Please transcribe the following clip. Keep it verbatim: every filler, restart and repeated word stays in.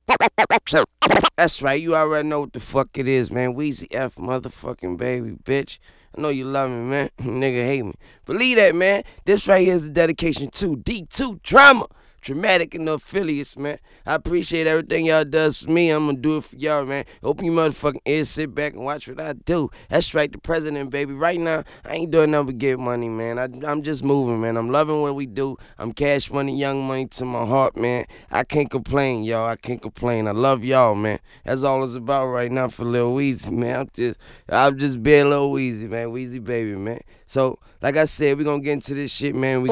That's right, you already know what the fuck it is, man. Weezy F motherfucking baby, bitch. I know you love me, man. Nigga hate me. Believe that, man. This right here is a dedication to D two Drama. Dramatic and the affiliates, man. I appreciate everything y'all does for me. I'm gonna do it for y'all, man. Open your motherfucking ears, sit back and watch what I do. That's right, the president, baby. Right now, I ain't doing nothing but get money, man. I, I'm just moving, man. I'm loving what we do. I'm cash money, young money to my heart, man. I can't complain, y'all. I can't complain. I love y'all, man. That's all it's about right now for Lil Weezy, man. I'm just, I'm just being Lil Weezy, man. Weezy baby, man. So, like I said, we gonna get into this shit, man. We